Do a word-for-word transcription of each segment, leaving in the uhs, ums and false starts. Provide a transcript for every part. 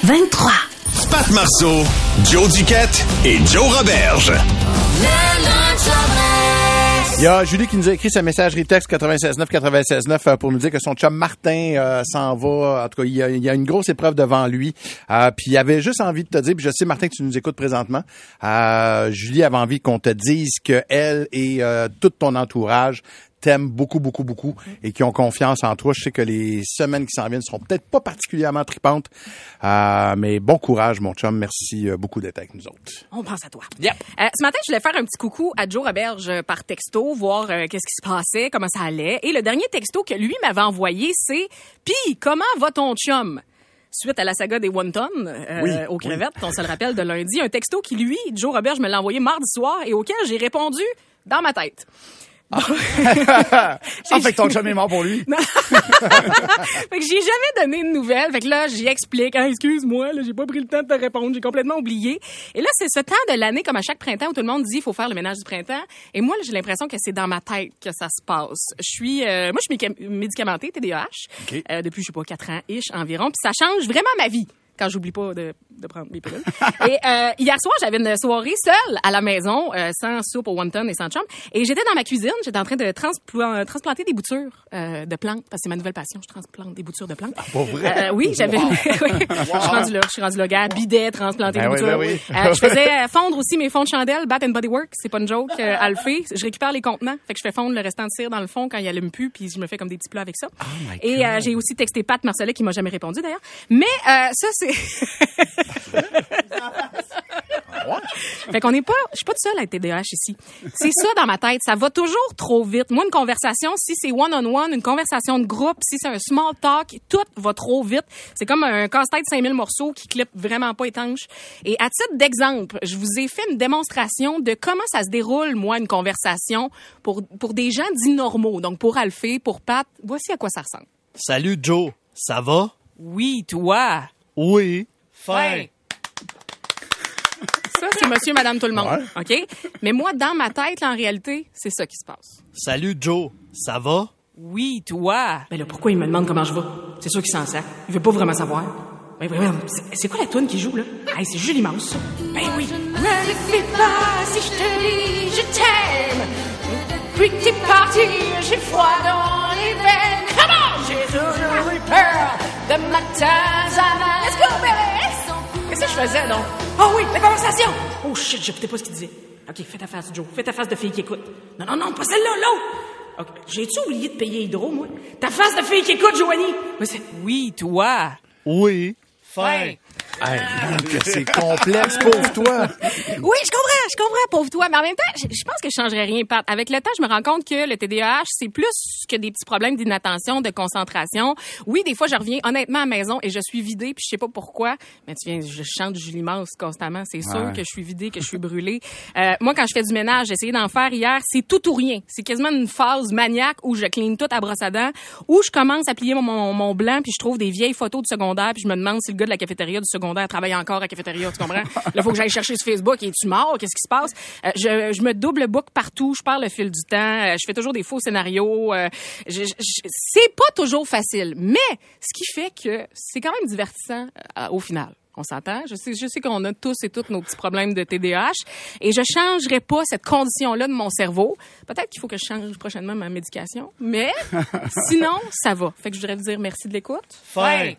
vingt-trois. Pat Marceau, Joe Duquette et Joe Roberge. Il y a Julie qui nous a écrit sa messagerie texte quatre-vingt-seize neuf quatre-vingt-seize neuf pour nous dire que son chum Martin euh, s'en va. En tout cas, il y, a, il y a une grosse épreuve devant lui. Euh, puis il avait juste envie de te dire, puis je sais Martin que tu nous écoutes présentement, euh, Julie avait envie qu'on te dise que elle et euh, tout ton entourage t'aiment beaucoup, beaucoup, beaucoup et qui ont confiance en toi. Je sais que les semaines qui s'en viennent seront peut-être pas particulièrement tripantes, euh, mais bon courage, mon chum. Merci beaucoup d'être avec nous autres. On pense à toi. Yep. Euh, ce matin, je voulais faire un petit coucou à Joe Roberge par texto, voir euh, qu'est-ce qui se passait, comment ça allait. Et le dernier texto que lui m'avait envoyé, c'est « Pis, comment va ton chum? » Suite à la saga des wontons euh, oui, aux crevettes, oui. on se le rappelle de lundi, un texto qui, lui, Joe Roberge me l'a envoyé mardi soir et auquel j'ai répondu dans ma tête. Ah. ah, fait que ton chum est mort pour lui. Fait que j'ai jamais donné de nouvelles. Fait que là, j'y explique. Ah, excuse-moi, là, j'ai pas pris le temps de te répondre. J'ai complètement oublié. Et là, c'est ce temps de l'année, comme à chaque printemps, où tout le monde dit il faut faire le ménage du printemps. Et moi, là, j'ai l'impression que c'est dans ma tête que ça se passe. Je suis, euh, moi, je suis médicamentée, T D A H, okay. euh, depuis, je sais pas, quatre ans, ish, environ. Puis ça change vraiment ma vie. Quand j'oublie pas de, de prendre mes pilules. Et euh, hier soir, j'avais une soirée seule à la maison, euh, sans soupe au wonton et sans chum. Et j'étais dans ma cuisine, j'étais en train de transpla- transplanter des boutures euh, de plantes, parce que c'est ma nouvelle passion, je transplante des boutures de plantes. Ah, pas vrai? Euh, oui, j'avais... Wow. Je suis rendue là, je suis rendue là, gars, bidet, transplanter ben des oui, boutures. Ben oui. euh, je faisais fondre aussi mes fonds de chandelle, Bath and Body Works, c'est pas une joke, euh, à le fait. Je récupère les contenants, fait que je fais fondre le restant de cire dans le fond quand il allume plus, puis je me fais comme des petits plats avec ça. Oh my God. Et euh, j'ai aussi texté Pat Marcelet, qui m'a jamais répondu d'ailleurs. Mais euh, ça, c'est... Fait qu'on n'est pas, je suis pas toute seule à être T D A H ici. C'est ça dans ma tête, ça va toujours trop vite. Moi, une conversation, si c'est one-on-one, une conversation de groupe, si c'est un small talk, tout va trop vite. C'est comme un casse-tête cinq mille morceaux qui clippe vraiment pas étanche. Et à titre d'exemple, je vous ai fait une démonstration de comment ça se déroule, moi, une conversation pour, pour des gens dits normaux. Donc, pour Alphée, pour Pat, voici à quoi ça ressemble. Salut Joe, ça va? Oui, toi. Oui. Fin. Ouais. Ça, c'est monsieur, madame, tout le monde. Ouais. OK? Mais moi, dans ma tête, là, en réalité, c'est ça qui se passe. Salut Joe, ça va? Oui, toi. Ben là, pourquoi il me demande comment je vais? C'est sûr qu'il s'en sac. Il veut pas vraiment savoir. Ben, ben, c'est, c'est quoi la toune qui joue, là? Hey, c'est Julie Mouse, ça. Ben oui. Ne le fais pas si je te dis je t'aime. Depuis que t'es parti, j'ai froid dans les veines. Come on! J'ai toujours eu peur de matin à matin. Let's go, baby! Qu'est-ce que je faisais, donc? Oh oui, la conversation! Oh shit, j'écoutais pas ce qu'il disait. OK, fais ta face, Joe. Fais ta face de fille qui écoute. Non, non, non, pas celle-là, l'autre! OK, j'ai-tu oublié de payer Hydro, moi? Ta face de fille qui écoute, Joanie! Mais c'est... Oui, toi! Oui. Fin. Hey, que c'est complexe, pauvre toi. Oui, je comprends, je comprends, pauvre toi. Mais en même temps, je, je pense que je changerais rien, Pat. Avec le temps, je me rends compte que le T D A H, c'est plus que des petits problèmes d'inattention, de concentration. Oui, des fois, je reviens honnêtement à la maison et je suis vidée, puis je sais pas pourquoi. Mais tu viens, je chante Julie Mouse constamment. C'est sûr ouais. que je suis vidée, que je suis brûlée. Euh, moi, quand je fais du ménage, j'ai essayé d'en faire hier, c'est tout ou rien. C'est quasiment une phase maniaque où je clean tout à brosse à dents, où je commence à plier mon, mon, mon blanc, puis je trouve des vieilles photos du secondaire, puis je me demande si le gars de la cafétéria du secondaire travaille encore à la cafétéria, tu comprends? Là, faut que j'aille chercher sur Facebook. Es-tu mort? Qu'est-ce qui se passe? Euh, je, je me double book partout. Je perds le fil du temps. Euh, je fais toujours des faux scénarios. Euh, je, je, c'est pas toujours facile. Mais ce qui fait que c'est quand même divertissant euh, au final. On s'entend? Je sais, je sais qu'on a tous et toutes nos petits problèmes de T D A H et je changerai pas cette condition-là de mon cerveau. Peut-être qu'il faut que je change prochainement ma médication, mais sinon, ça va. Fait que je voudrais vous dire merci de l'écoute. Fin.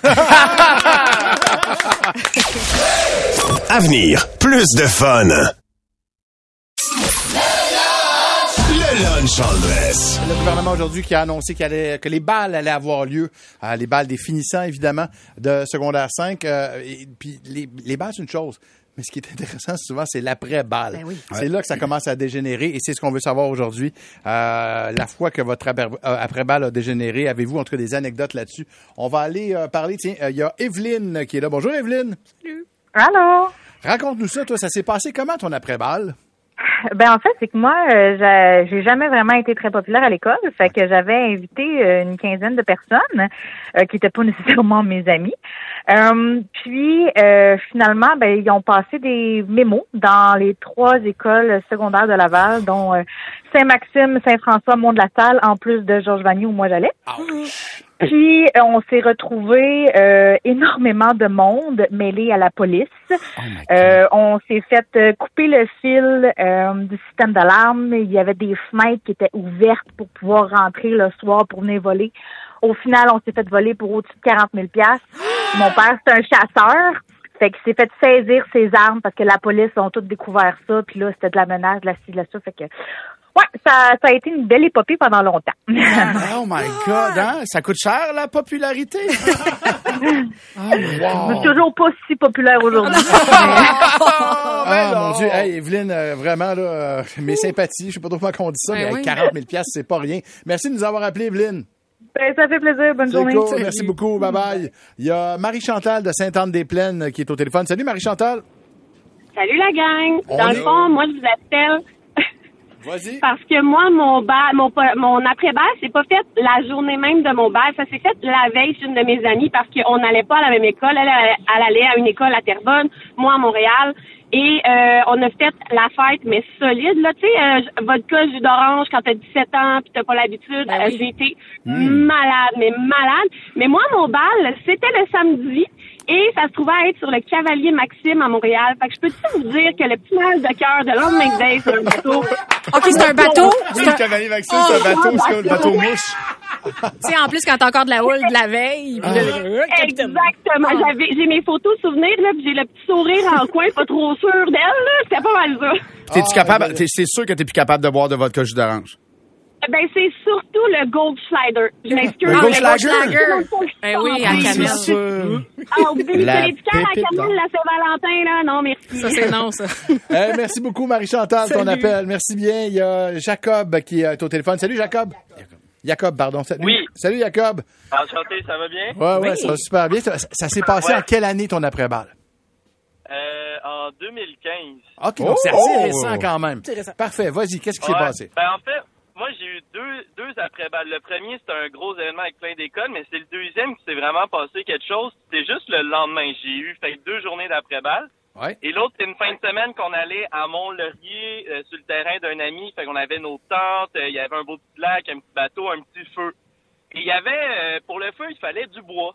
Avenir, plus de fun. Le lunch en dress. Le gouvernement aujourd'hui qui a annoncé qu'il allait, que les balles allaient avoir lieu, euh, les balles des finissants évidemment de secondaire cinq. Euh, et puis les, les balles c'est une chose, mais ce qui est intéressant souvent c'est l'après-balle. Ben oui. C'est ouais. là que ça commence à dégénérer et c'est ce qu'on veut savoir aujourd'hui. Euh, la fois que votre après- euh, après-balle a dégénéré, avez-vous en tout cas des anecdotes là-dessus? On va aller euh, parler, tiens, il euh, y a Evelyne qui est là. Bonjour Evelyne. Salut. Allô. Raconte-nous ça, toi, ça s'est passé comment ton après-balle? Ben en fait, c'est que moi, euh, j'ai, j'ai jamais vraiment été très populaire à l'école. Fait que j'avais invité euh, une quinzaine de personnes euh, qui étaient pas nécessairement mes amis. Euh, puis euh, finalement, ben ils ont passé des mémos dans les trois écoles secondaires de Laval, dont euh, Saint-Maxime, Saint-François, Mont-de-la-Salle, en plus de Georges-Vanier où moi j'allais. Ouch. Puis euh, on s'est retrouvés euh, énormément de monde mêlé à la police. Oh my God. Euh, on s'est fait euh, couper le fil euh, du système d'alarme. Il y avait des fenêtres qui étaient ouvertes pour pouvoir rentrer le soir pour venir voler. Au final, on s'est fait voler pour au-dessus de quarante mille piastres. Mon père, c'est un chasseur. Fait qu'il s'est fait saisir ses armes parce que la police ont toutes découvert ça. Puis là, c'était de la menace, de la ci, de la ça. Fait que, ouais, ça, ça a été une belle épopée pendant longtemps. Oh my God, hein? Ça coûte cher, la popularité? Oh, wow. Je suis toujours pas si populaire aujourd'hui. Ah, mon Dieu. Hey, Evelyne, euh, vraiment, là, euh, mes sympathies. Je sais pas trop comment on dit ça, Ben mais oui. quarante mille piastres, c'est pas rien. Merci de nous avoir appelés, Evelyne. Ben, ça fait plaisir. Bonne C'est journée. cool. Merci beaucoup. Bye-bye. Il y a Marie-Chantal de Sainte-Anne-des-Plaines euh, qui est au téléphone. Salut, Marie-Chantal. Salut la gang. On Dans est- le fond, moi je vous appelle Vas-y. parce que moi mon bal, mon mon après-bal, c'est pas fait la journée même de mon bal, ça s'est fait la veille chez une de mes amies parce qu'on n'allait pas à la même école. Elle, elle, elle allait à une école à Terrebonne, moi à Montréal. Et euh, on a fait la fête, mais solide, là, tu sais, euh, vodka, jus d'orange, quand t'as dix-sept ans puis t'as pas l'habitude, Ben euh, oui. j'ai été malade, mais malade. Mais moi, mon bal, c'était le samedi et ça se trouvait à être sur le Cavalier Maxime à Montréal. Fait que je peux-tu vous dire que le petit mal de cœur de lendemain de veille sur un bateau... OK, c'est un bateau. Oui, le cavalier Maxime, c'est un bateau, c'est comme le bateau mouche. Tu sais, en plus, quand t'as encore de la houle de la veille. puis là, euh, capitaine. Exactement. J'avais, j'ai mes photos souvenirs, là, puis j'ai le petit sourire en coin, pas trop sûr d'elle, là. C'était pas mal ça. T'es-tu Ah, capable, ben- t'es- c'est sûr que t'es plus capable de boire de vodka jus d'orange. Ben, c'est surtout le Goldschlager. Je m'excuse. Le Ah, Goldschlager? le Goldschlager. Ben oui, à Ah, cannelle. C'est sûr. Ah, oui, mais La c'est les piquants à pépite cannelle, d'or. la Saint-Valentin, là. Non, merci. Ça, c'est non, ça. Hey, merci beaucoup, Marie-Chantal, ton Salut. appel. Merci bien. Il y a Jacob qui est au téléphone. Salut, Jacob. Jacob, pardon. Salut. Oui. Salut, Jacob. Enchanté, ça va bien? Ouais, ouais, Oui. ça va super bien. Ça, ça s'est passé Ouais. en quelle année, ton après-balle? Euh, en deux mille quinze. OK, donc c'est Oh! assez récent quand même. C'est récent. Parfait. Vas-y, qu'est-ce qui s'est Ouais. passé? Ben, en fait, moi, j'ai eu deux, deux après-balles. Le premier, c'était un gros événement avec plein d'écoles, mais c'est le deuxième qui s'est vraiment passé quelque chose. C'était juste le lendemain. J'ai eu fait deux journées d'après-balle. Ouais. Et l'autre, c'est une fin de semaine qu'on allait à Mont-Laurier, euh, sur le terrain d'un ami. Fait qu'on avait nos tentes, euh, il y avait un beau petit lac, un petit bateau, un petit feu. Et il y avait, euh, pour le feu, il fallait du bois.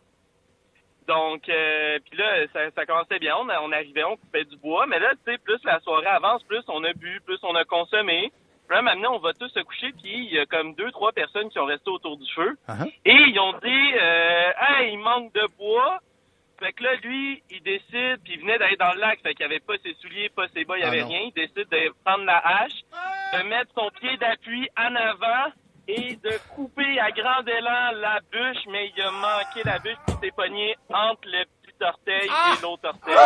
Donc, euh, puis là, ça, ça commençait bien. On, on arrivait, on coupait du bois. Mais là, tu sais, plus la soirée avance, plus on a bu, plus on a consommé. Puis là, maintenant, on va tous se coucher. Puis il y a comme deux, trois personnes qui ont resté autour du feu. Uh-huh. Et ils ont dit, euh, hey, il manque de bois. Fait que là, lui, il décide, puis il venait d'aller dans le lac, fait qu'il avait pas ses souliers, pas ses bas, il y Ah avait non. rien. Il décide de prendre la hache, de mettre son pied d'appui en avant et de couper à grand élan la bûche, mais il a manqué la bûche, puis il s'est pogné entre le petit orteil et l'autre orteil.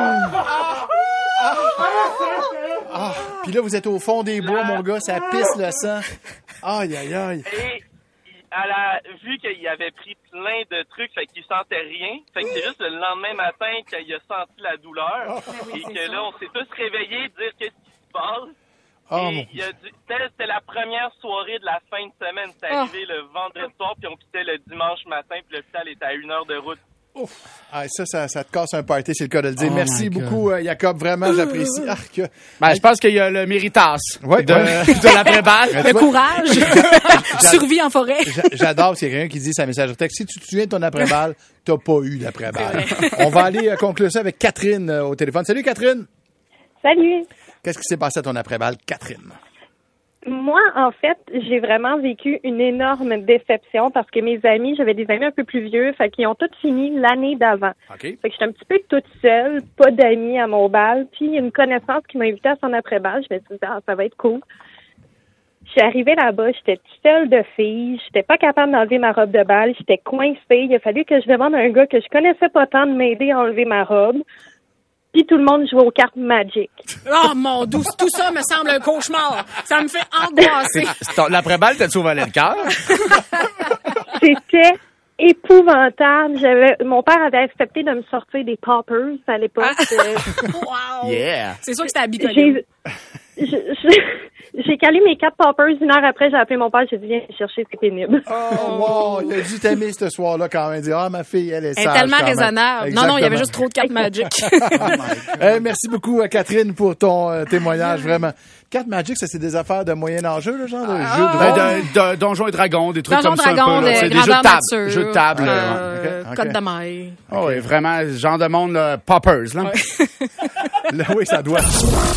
Ah, puis là, vous êtes au fond des bois, mon gars, ça pisse le sang. Aïe, aïe, aïe. Et elle a vu qu'il avait pris plein de trucs, fait qu'il sentait rien. Fait que c'est juste le lendemain matin qu'il a senti la douleur. Et que là, on s'est tous réveillés, dire qu'est-ce qui se passe. Oh, mon... Et il a dû- c'était, c'était la première soirée de la fin de semaine. C'est arrivé le vendredi soir, puis on quittait le dimanche matin, puis l'hôpital était à une heure de route. Ah, ça, ça, ça te casse un party, c'est le cas de le dire. Oh Merci my God. beaucoup, euh, Jacob. Vraiment, j'apprécie. Ah, que... Ben, je pense qu'il y a le méritas Ouais, de, ouais. de l'après-balle. Tu Le vois, courage. Survie en forêt. j'a- J'adore s'il y a quelqu'un qui dit sa message texte. Si tu te souviens de ton après-balle, t'as pas eu d'après-balle. On va aller euh, conclure ça avec Catherine euh, au téléphone. Salut, Catherine. Salut. Qu'est-ce qui s'est passé à ton après-balle, Catherine? Moi, en fait, j'ai vraiment vécu une énorme déception parce que mes amis, j'avais des amis un peu plus vieux, fait qu'ils ont tous fini l'année d'avant. OK. Fait que j'étais un petit peu toute seule, pas d'amis à mon bal, puis une connaissance qui m'a invitée à son après-bal. Je me suis dit, ah, ça va être cool. Je suis arrivée là-bas, j'étais toute seule de fille, j'étais pas capable d'enlever ma robe de bal, j'étais coincée. Il a fallu que je demande à un gars que je connaissais pas tant de m'aider à enlever ma robe. Puis tout le monde jouait aux cartes Magic. Oh, mon doux, tout ça me semble un cauchemar. Ça me fait angoisser. C'est ton- L'après-balle, t'as-tu ouvert le cœur? C'était épouvantable. J'avais, mon père avait accepté de me sortir des poppers à l'époque. Euh, Wow. Yeah. C'est sûr que c'était à Bicoline. j'ai, je, je, j'ai calé mes quatre poppers. Une heure après, j'ai appelé mon père. J'ai dit, viens me chercher, c'est pénible. Oh, wow! Il a dû t'aimer ce soir-là quand même. Dire, ah, ma fille, elle est Elle est sage tellement quand même. raisonnable. Non, non, il y avait juste trop de cartes Magic. Hey, merci beaucoup, Catherine, pour ton euh, témoignage, vraiment. Carte Magic, ça, c'est des affaires de moyen enjeu, le genre de Ah, jeu de Ben, rôle? de, de, Donjons et Dragons, des trucs Donjons comme ça. un Dragons, peu, là. de C'est des jeux de grandeur table. nature, Jeux de table. euh, ok, ok. Code de maille. Oh, oui, vraiment, ce genre de monde, là, poppers, là. Là, oui, ça doit.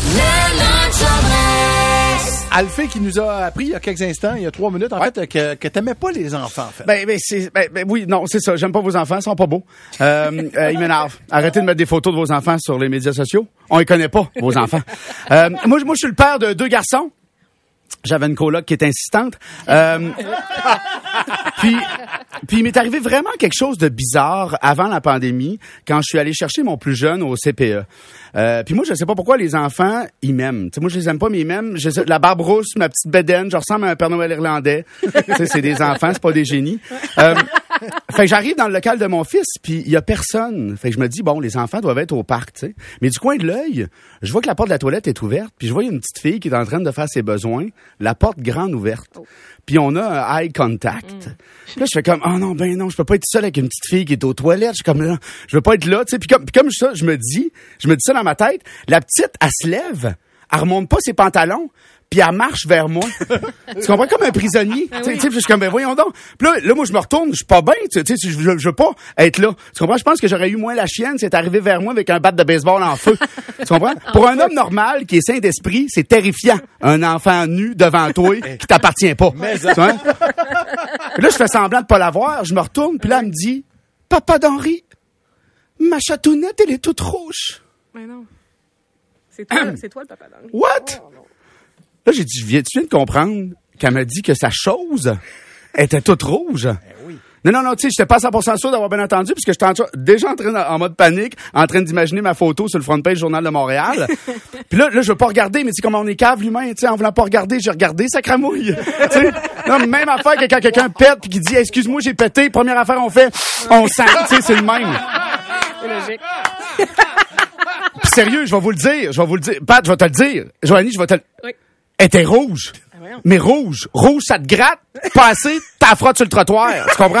Alphée qui nous a appris il y a quelques instants, il y a trois minutes, en Ouais. fait, que, que t'aimais pas les enfants, en fait. Ben, ben, c'est, ben, ben, oui, non, c'est ça. J'aime pas vos enfants, ils sont pas beaux. Euh, euh, ils m'énervent. Arrêtez de mettre des photos de vos enfants sur les médias sociaux. On les connaît pas, vos enfants. Euh, moi, moi, je suis le père de deux garçons. J'avais une coloc qui est insistante. Euh, puis, puis il m'est arrivé vraiment quelque chose de bizarre avant la pandémie, quand je suis allé chercher mon plus jeune au C P E. Euh, puis moi, je sais pas pourquoi les enfants, ils m'aiment. T'sais, moi, je les aime pas, mais ils m'aiment. Je sais, la barbe rousse, ma petite bédaine, je ressemble à un Père Noël irlandais. T'sais, c'est des enfants, c'est pas des génies. Euh, fait que j'arrive dans le local de mon fils, puis il y a personne. Fait que je me dis, bon, les enfants doivent être au parc, tu sais. Mais du coin de l'œil, je vois que la porte de la toilette est ouverte, puis je vois une petite fille qui est en train de faire ses besoins, la porte grande ouverte. Puis on a un eye contact. Puis là, je fais comme, oh non, ben non, je peux pas être seul avec une petite fille qui est aux toilettes. Je suis comme, là, je veux pas être là, tu sais. Puis comme, puis comme ça, je me dis, je me dis ça dans ma tête, la petite, elle se lève, elle remonte pas ses pantalons, puis elle marche vers moi. Tu comprends? Comme un prisonnier. Tu sais, tu sais, je suis comme, ben voyons donc. Puis là, là, moi, je me retourne, je suis pas bien, tu sais, je, je, je veux pas être là. Tu comprends? Je pense que j'aurais eu moins la chienne si elle est arrivée vers moi avec un bat de baseball en feu. Tu comprends? Pour un homme normal qui est sain d'esprit, c'est terrifiant. Un enfant nu devant toi qui t'appartient pas. Tu vois? Et là, je fais semblant de pas la voir, je me retourne, puis là, elle me dit, Papa d'Henri, ma chatounette, elle est toute rouge. Mais non. C'est toi, c'est toi le papa d'Henri. What? Là, j'ai dit, viens, tu viens de comprendre qu'elle m'a dit que sa chose était toute rouge. oui. Non, non, non, tu sais, j'étais pas à cent pour cent sûr d'avoir bien entendu, puisque j'étais en, déjà en train, de, en mode panique, en train d'imaginer ma photo sur le front page du Journal de Montréal. Puis là, là, je veux pas regarder, mais tu sais, comme on est cave l'humain, tu sais, en voulant pas regarder, j'ai regardé, ça cramouille. Tu sais, non, même affaire que quand quelqu'un pète puis qui dit, excuse-moi, j'ai pété, première affaire, on fait, on sent, tu sais, c'est le même. C'est logique. Puis sérieux, je vais vous le dire, je vais vous le dire. Pat, je vais te le dire. Joanie, je vais te le... Oui. Elle était rouge. Ah, voyons. Mais rouge. Rouge, ça te gratte. Pas assez, t'as frotte sur le trottoir. Tu comprends?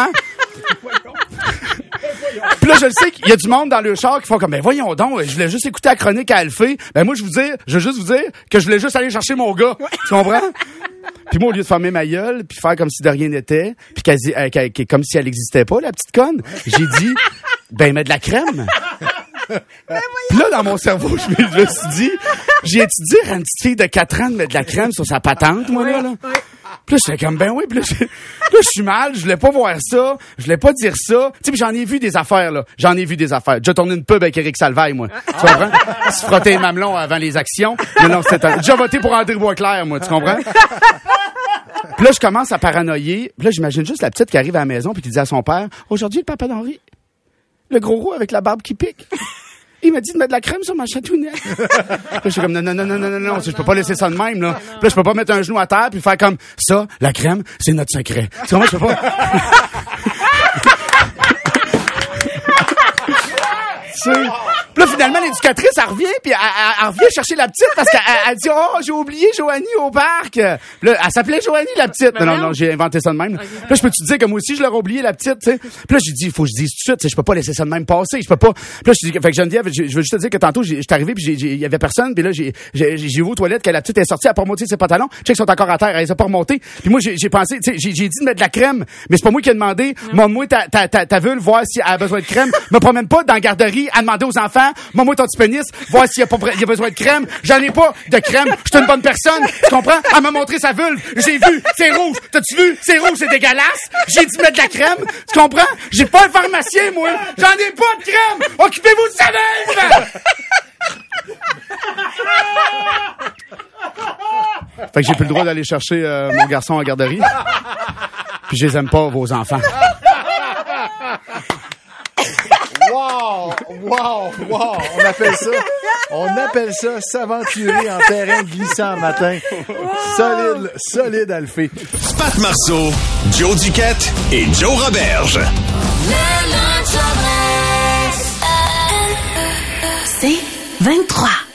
Puis là, je le sais qu'il y a du monde dans le char qui font comme, ben voyons donc, je voulais juste écouter la chronique à Alphée. Ben moi, je vous dire, je veux juste vous dire que je voulais juste aller chercher mon gars. Tu comprends? Puis moi, au lieu de fermer ma gueule, puis faire comme si de rien n'était, puis qu'elle, euh, qu'elle, qu'elle, comme si elle n'existait pas, la petite conne, j'ai dit, ben mets de la crème. Puis là, dans mon cerveau, je me, je me suis dit, j'ai étudié à une petite fille de quatre ans de mettre de la crème sur sa patente, moi, là, là. Puis là, j'étais comme, ben oui, puis là, je, là, je suis mal, je voulais pas voir ça, je voulais pas dire ça. Tu sais, puis j'en ai vu des affaires, là. J'en ai vu des affaires. J'ai tourné une pub avec Éric Salvaille, moi. Tu comprends? Il se frottait les mamelons avant les actions. Non, non, c'était... J'ai voté pour André Boisclair, moi, tu comprends? Puis là, je commence à paranoïer. Puis là, j'imagine juste la petite qui arrive à la maison puis qui dit à son père, aujourd'hui, le papa d'Henri, le gros roux avec la barbe qui pique. Il m'a dit de mettre de la crème sur ma chatounette. Là, je suis comme, non, non, non, non, non, non, non, je peux pas laisser ça de même, là. Puis là, je peux pas mettre un genou à terre puis faire comme, ça, la crème, c'est notre secret. Tu comprends, je peux pas. Tu sais. Puis là, finalement, l'éducatrice, elle revient, puis elle, elle, elle revient chercher la petite parce qu'elle elle dit, oh, j'ai oublié Joanie au parc. Puis là, elle s'appelait Joanie, la petite. Non, non, non, j'ai inventé ça de même. Là, okay. Puis là, je peux te dire que moi aussi, je l'aurais oublié, la petite, tu sais. Puis là, j'ai dit, il faut que je dise tout de suite, je peux pas laisser ça de même passer, je peux pas. Puis là, je dis, fait que Geneviève, je, je veux juste te dire que tantôt, j'étais arrivé, puis il y avait personne, puis là, j'ai, j'ai, j'ai vu aux toilettes que la petite est sortie, elle a pas remonté ses pantalons, je sais qu'ils sont encore à terre, elle les a pas remontés. Puis moi, j'ai, j'ai pensé, tu sais, j'ai, j'ai dit de mettre de la crème, mais c'est pas moi qui ai demandé. Moi, moi, ta, ta, ta, ta vulve, voir si elle a besoin de crème. Me promène pas dans la garderie à demander aux enfants, moi, ton petit pénis, voir s'il y a pas, il y a besoin de crème. J'en ai pas de crème. Je suis une bonne personne. Tu comprends? Elle m'a montré sa vulve. J'ai vu. C'est rouge. T'as-tu vu? C'est rouge. C'est dégueulasse. J'ai dit mettre de la crème. Tu comprends? J'ai pas un pharmacien, moi. J'en ai pas de crème. Occupez-vous de ça même! Fait que j'ai plus le droit d'aller chercher euh, mon garçon en garderie. Puis je les aime pas, vos enfants. Wow! Wow! Wow! On appelle ça, on appelle ça s'aventurer en terrain glissant matin. Wow. Solide, solide, Alphée. Pat Marceau, Joe Duquette et Joe Roberge. C'est vingt-trois.